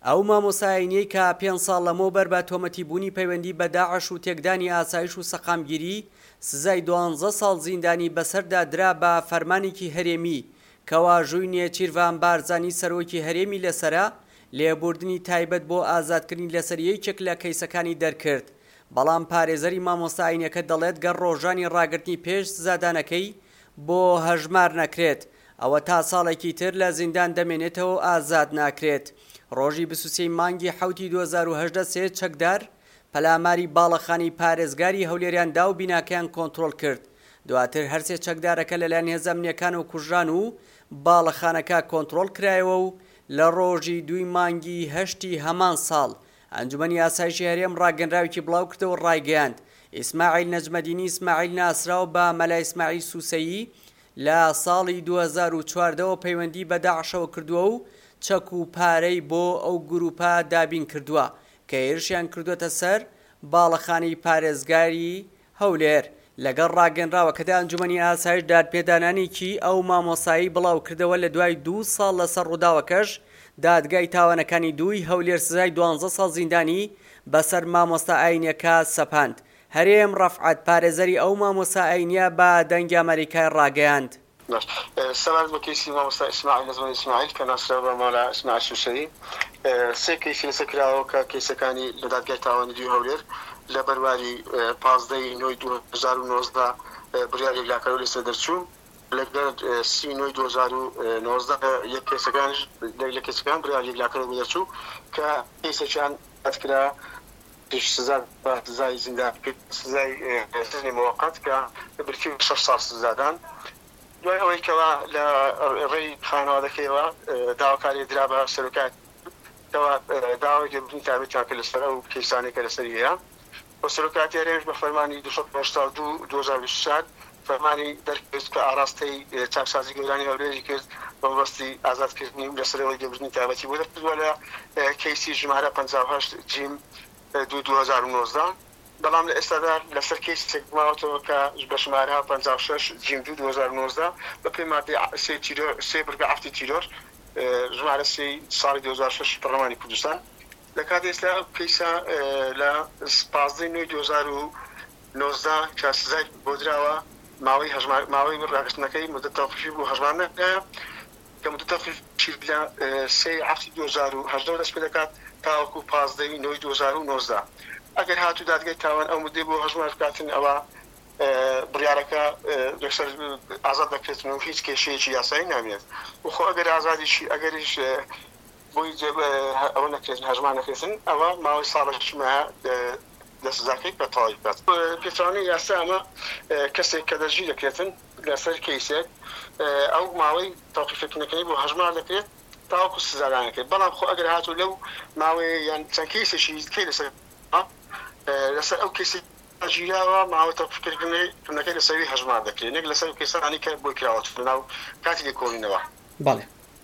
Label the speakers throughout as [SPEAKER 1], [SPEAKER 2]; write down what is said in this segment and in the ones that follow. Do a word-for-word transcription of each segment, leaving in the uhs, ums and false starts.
[SPEAKER 1] ئەو مامۆسایینەی کە پێنج ساڵ لەمەوبەر بە تۆمەتیبوونی پەیوەندی بە داعش و تێکدانی ئاسایش و سەقامگیری سزای دوانزە ساڵ زیندانی بەسەردا درا بە فەرمانێکی هەرێمی کەوا ژووی نێچیروان بارزانی سەرۆکی هەرێمی لەسەرە لێبوردنی تایبەت بۆ ئازادکردنی لەسەر یەکێک لە کەیسەکانی دەرکرد. بەڵام پارێزەری مامۆستایینەکە دەڵێت گەر ڕۆژانی ڕاگررتنی پێش سزادانەکەی بۆ هەژمار نەکرێت ئەوە تا ساڵێکی تر لە زیندان دەمێنێتەوە ئازاد ناکرێت. ڕۆژی بیست مانگی حوتی دوو هەزار و هەژدە سێ چەکدار پەلاماری باڵەخانی پارێزگاری هەولێریاندا و بیناکەیان کۆنتڕۆل کرد. دواتر هەرسێ چەکدارەکە لەلایەن هێزە ئەمنیەکانەوە کوژران و باڵەخانەکە کۆنتڕۆل کرایەوە و لە ڕۆژی دوی مانگی هەشتی هەمان ساڵ ئەنجومەنی ئاسایشی هەرێم ڕاگەنراوێکی بڵاو کردەوە ڕایگەیاند ئیسماعیل نەجمەدینی ئیسماعیل ناسراو بە مەلای ئیسماعیل سوسەیی لە ساڵی دوو هەزار و چواردەوە پەیوەندی بە داعشەوە کردووە و چەک و پارەی بۆ ئەو گروپە دابین کردووە کە هێرشیان کردوێتە سەر باڵەخانەی پارێزگاری هەولێر. لەگەڵ ڕاگەنراوەکەدا ئەنجومەنی ئاسایش دادپێدانانێکی ئەو مامۆسایی بڵاو کردەوە لە دوای دوو ساڵ لەسەر ڕووداوەکەش دادگای تاوانەکانی دووی هەولێر سزای دوانزە ساڵ زیندانی بەسەر مامۆستا ئاینیەکە سەپاند. هەرێم ڕەفعەت پارێزەری ئەو مامۆستا ئاینیە بە دەنگی ئەمریکای ڕاگەیاند.
[SPEAKER 2] سەبارەت بە کەیسی مامۆستا ئیسماعیل نەجمەدینی ئیسماعیل کە ناسراو بە مەلا ئیسماعیل سوسەیی سێ کەیسی لەسەر کراوە کە کەیسەکانی لە دادگای تاوانی دووی هەولێر لە بەرواری پازدەی نۆی دوو هەزار و نۆزدە بڕیاری لاکەرەوە لەسەر دەرچوو لەگەر سی نۆی دوو هەزار و نۆزدە یەک کەیسەکان لە کەیسەکان بڕیاری لاکەرەوە دەرچوو کە کەیسەکان دادکرا پیش سزا بە سزای زیندان سزای سزنی موقت کە بەرفی شەش ساڵ سزادان. دوای ئەوەی کەوا لە ڕێی خانەوادەکەیەوە داواکاری درا بە سەرۆکات کەوا داوای لێبوردنی تایبەتیان کرد لەسەر ئەو کەیسانێکە لەسەری هەیە بۆ سەرۆکاتی هەرێمش بە فەرمانی دوو سەد و هەشتا و دوو دوو هەزار و بیست و چوار فەرمانی دەرکرد کە ئاراستەی چاکسازی گەورانی هەولێری کرد بە مەبەستی ئازادکردنی لەسەرەوەی لێبوردنی تایبەتی بۆ دەکردووە لە کەیسی ژمارە پەنجا و هەشت جیم دوو دوو هەزار و نۆزدە. بەڵام لە ئێستادا لەسەر کەیسێک ماوەتەوە کە بە ژمارە پەنجا و شەش جیم دوو دوو هەزار و نۆزدە بە پێی مادەی سێ بڕگە ئافتی تیرۆر ژمارە سێ ساڵی دوو هەزار و شەش پەرلەمانی کوردستان لە کاتی ئێستا کەیسە لە پازدەی نۆی دوو هەزار و نۆزدە کە سزای بۆ دراوە ماوەی ماوەی ڕاگررتنەکەی مدەت تەوقیفی بۆ هەژمار نەکرایە کە مدەت تەوقیفی لە سێ ئافتی دوو هەزار و هەژدە دەست پێ دەکات تاوەکو پازدەی نۆی دوو هەزار و نۆزدە. ئەگەر هاتوو دادگای تاوان ئەو مدەی بۆ هەژمار بکاتن ئەوە بڕیارەکە لەسەر ئازاد دەکرێتن و هیچ کێشەیەکی یاسایی نامێت وخۆ ئەگەر ئازادیشی ئەگەریش بۆی ئەوە نەکرێتن هەژمار نەکرێتن ئەوە ماوەی ساڵێکمە لە سزاکەی بە تەواوی بکات. پێچوانەی یاسا ئەمە کەسێک کە دەژی دەکرێتن لەسەر کەیسێک ئەو ماوەی تەوقیفکردنەکەی بۆ هەژمار دەکرێت تاوەکو سزادانەکەی. بەڵام خۆ ئەگەر هاتوو لەو ماوەی یان چەند کەیسێکی کەی لەسەر لەسەر ئەو کەسی ژیراوە ماوە تەوقیفکردنەکەی لەسەری هەژمار دەکرێت نەک لەسەر کەسانی کە بۆی کراوەتە ناو کاتی لێکۆڵینەوە.
[SPEAKER 1] بەڵێ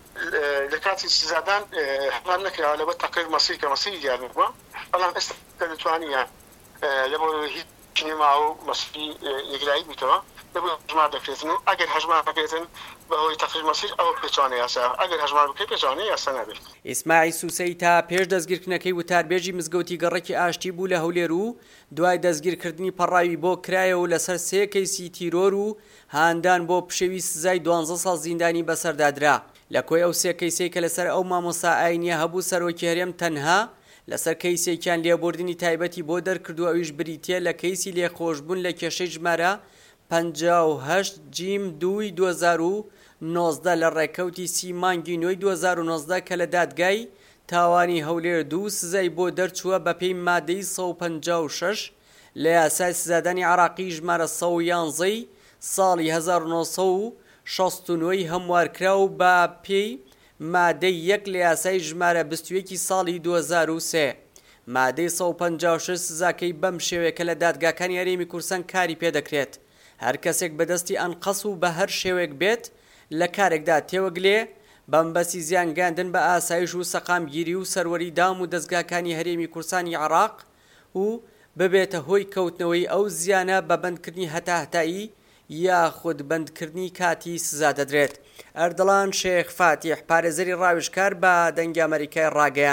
[SPEAKER 2] لە کاتی سزادان هەژمار نەکراوە لەبەر تەقریر مەسیری کە مەسیری دیار نەبووە. بەڵام ئێستا کە دەتوانیە لەبۆ هیچ نێماوە و مەسیری یەکلایی بوویتەوە لەبۆ هەژمار دەکرێتن و ئەگەر هەژمار بکرێتن بەهۆی تەقریر مەسیر ئەوە پێچوانەی یاسا ئەگەر هەژمار بکرێت پێچوانەی یاسا نابێت.
[SPEAKER 1] ئیسماعیل سوسەیی تا پێش دەستگیرکردنەکەی وتاربێژی مزگەوتی گەڕێکی ئاشتی بوو لە هەولێر و دوای دەستگیرکردنی پەڕاوی بۆ کرایەوە لەسەر سێ کەیسی تیرۆر و هاندان بۆ پشەوی سزای دوانزە ساڵ زیندانی بەسەردادرا. لە کۆی ئەو سێ کەیسەی کە لەسەر ئەو مامۆستا ئاینیە هەبوو سەرۆکی هەرێم تەنها لەسەر کەیسێکیان لێبوردنی تایبەتی بۆ دەرکردو ئەویش بریتیە لە کەیسی لێخۆشبوون لە کێشەی ژمارە پەنجا و هەشت جیم دووی دوو هەزار و نۆزدە لە ڕێکەوتی سی مانگی نۆی دوو هەزار و نۆزدە کە لە دادگای تاوانی هەولێر دوو سزای بۆ دەرچووە بە پێی مادەی سەد و پەنجا و شەش لە یاسای سزادانی عراقی ژمارە سەد و یانزەی ساڵی هەزار و نۆ سەد و شەست و نۆی هەموارکرا و بە پێی مادەی یەک لە یاسای ژمارە بیست و یەکی ساڵی دوو هەزار و سێ. مادەی سەد و پەنجا و شەش سزاکەی بەم شێوەیە کە لە دادگاکانی هەرێمی کوردستان کاری پێدەکرێت هەر کەسێک بەدەستی ئەنقەس و بە هەر شێوێک بێت لە کارێکدا تێوەگلێ بەمبەسی زیانگاندن بە ئاسایش و سەقامگیری و سەروەری دام و دەستگاکانی هەرێمی کوردستانی عێراق و ببێتە هۆی کەوتنەوەی ئەو زیانە بە بەندکردنی هەتاهتایی یاخود بەندکردنی کاتی سزا دەدرێت. ئەردەڵان شێخ فاتیح پارێزەری ڕاوێژکار بە دەنگی ئەمریکای ڕاگەیاند.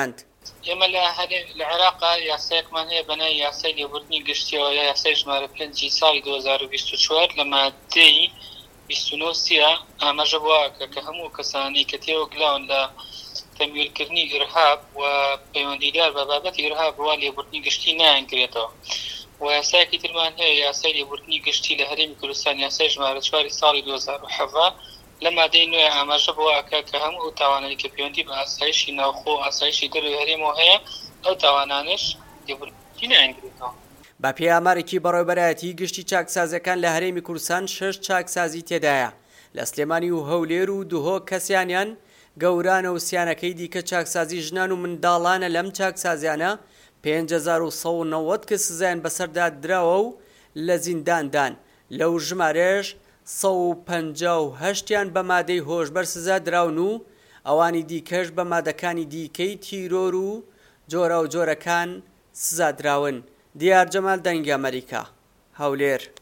[SPEAKER 3] ئێمە لە عێراقا یاسایەکمان هەیە بەناوی یاسای لێبوردنی گشتیەوە یا یاسای ژمارە پێنجی ساڵی دوو هەزار و بیست و چوار لە مادەی بیست و نۆ سیە ئاماژە بووە کە هەموو کەسانی کە تێوەگلاون لە تەمویلکردنی ئیرهاب و پەیوەندیدار بە بابەتی ئیرهاب بڕوا لێبوردنی گشتی نایانگرێتەوە و یاسایەکی ترمان هەیە یاسای لێبوردنی گشتی لە هەرێمی کوردستان یاسای ژمارە چواری ساڵی دوو هەزار و هەڤ لە مادەی نوێ ئاماژە بووە کە هەموو تاوانانی کە پەیوەندی بە ئاسایشی ناوخۆ ئاسایشی دەروی هەرێمەوە هەیە ئەو تاوانانش لێبوردنی نایانگرێتەوە.
[SPEAKER 1] بە پێی ئامارێکی بەڕێوەبەرایەتی گشتی چاکسازەکان لە هەرێمی کوردستان شەش چاکسازی تێدایە لە سلێمانی و هەولێر و دوهۆ کەسیانیان گەورانە و سیانەکەی دیکە چاکسازی ژنان و منداڵانە لەم چاکسازیانە پێنج هەزار و سەد و نەوەد کەس سزایان بەسەردا درراوە و لە زینداندان لەو ژمارەش سەد و پەنجا و هەشتیان بە مادەی هۆشبەر سزا دراون و ئەوانی دیکەش بە مادەکانی دیکەی تیرۆر و جۆرە و جۆرەکان سزا دراون. دیار جەمال دەنگی ئەمریکا، هەولێر.